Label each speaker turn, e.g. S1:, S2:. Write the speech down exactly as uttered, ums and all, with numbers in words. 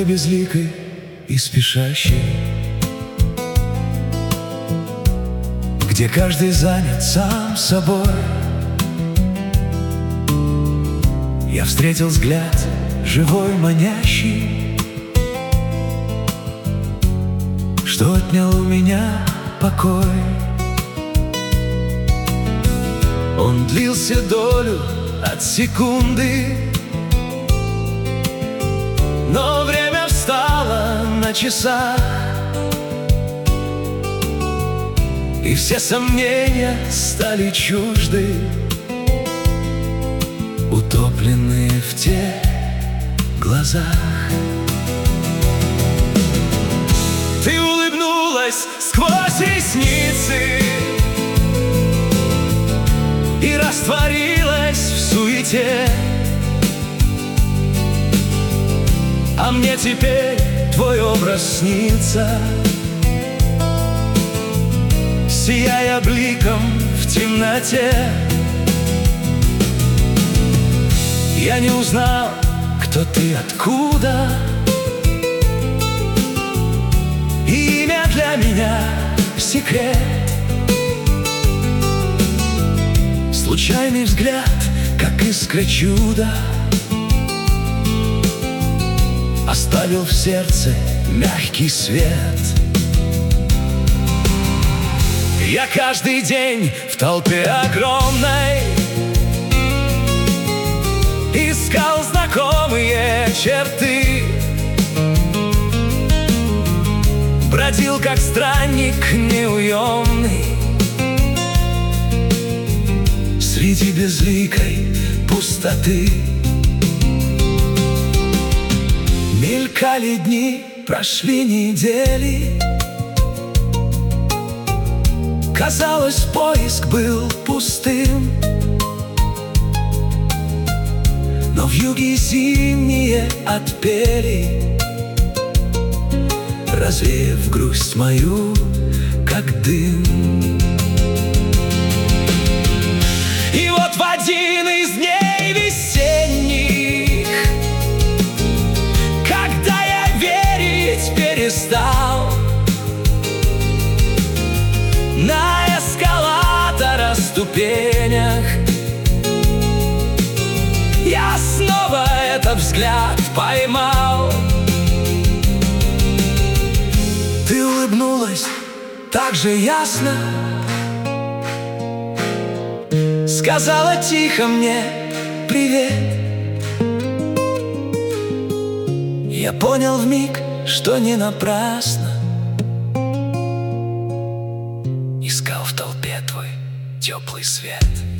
S1: безликой и спешащей, где каждый занят сам собой. Я встретил взгляд живой, манящий, что отнял у меня покой. Он длился долю от секунды, но время встало на часах, и все сомнения стали чужды, утопленные в тех глазах. Ты улыбнулась сквозь ресницы и растворилась в суете, а мне теперь твой образ снится, сияя бликом в темноте. Я не узнал, кто ты, откуда, и имя для меня секрет. Случайный взгляд, как искра чуда, оставил в сердце мягкий свет. Я каждый день в толпе огромной искал знакомые черты, бродил как странник неуемный среди безликой пустоты. Мелькали дни, прошли недели, казалось, поиск был пустым, но вьюги зимние отпели, развеяв грусть мою, как дым. И вот в один из дней весенних, когда я верить перестал, на эскалатора ступенях я снова этот взгляд поймал. Ты улыбнулась так же ясно, сказала тихо мне привет. Я понял вмиг, что не напрасно искал в толпе твой теплый свет.